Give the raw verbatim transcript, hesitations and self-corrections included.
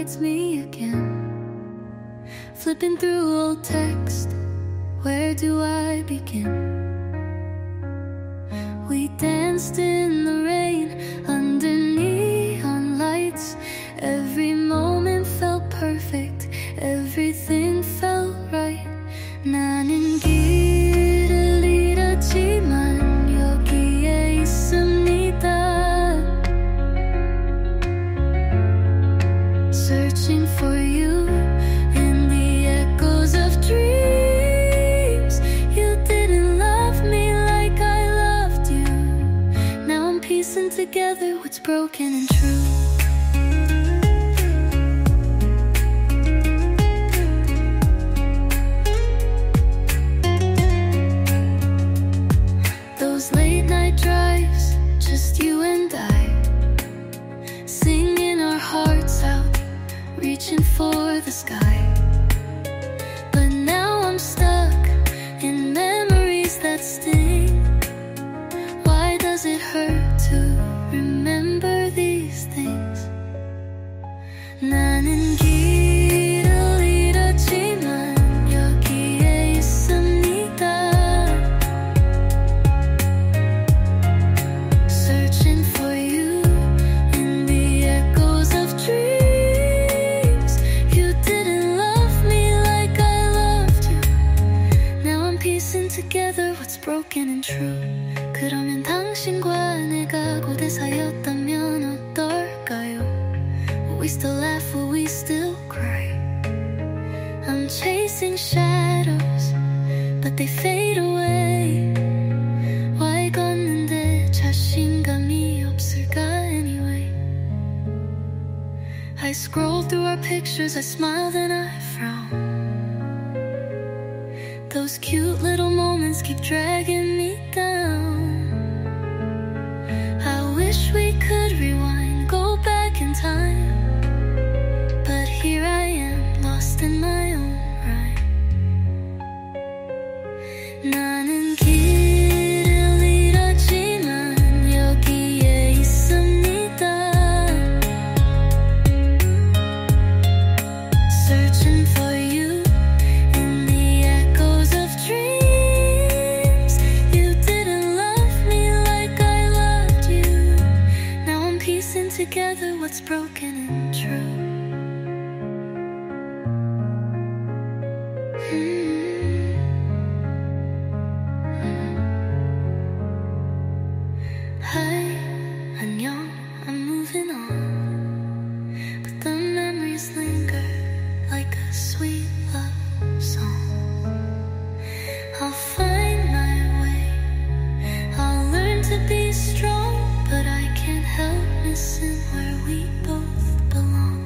it's me again. Flipping through old text, where do I begin? We danced in the rain under neon lights. Every moment felt perfect, everything felt right. 나는 길을 잃었지만 여기에 있습니다. Searching for you in the echoes of dreams. You didn't love me like I loved you. Now I'm piecing together what's broken and true. Those late night drives, just you and I, singing our hearts out, reaching for the sky. But now I'm stuck in memories that sting. Why does it hurt to remember these things? 나는 길을 잃었지만 여기에 있습니다. Searching for you in the echoes of dreams. You didn't love me like I loved you. Now I'm piecing together what's broken and true. 그러면 당신과 내가 고대 사이였다면 어떨까요? Will we still laugh? Will we still cry? I'm chasing shadows, but they fade away. Why 걷는데 자신감이 없을까 anyway? I scroll through our pictures, I smile then I frown. Those cute little moments keep dragging me down. I wish we could rewind, go back in time. But here I am, lost in my own rhyme. 나는 길을 잃었지만 여기에 있습니다. Searching for you in the echoes of dreams. You didn't love me like I loved you. Now I'm piecing together what's broken and true. Hi, 안녕, I'm moving on, but the memories linger like a sweet love song. I'll find my way, I'll learn to be strong, but I can't help missing where we both belong.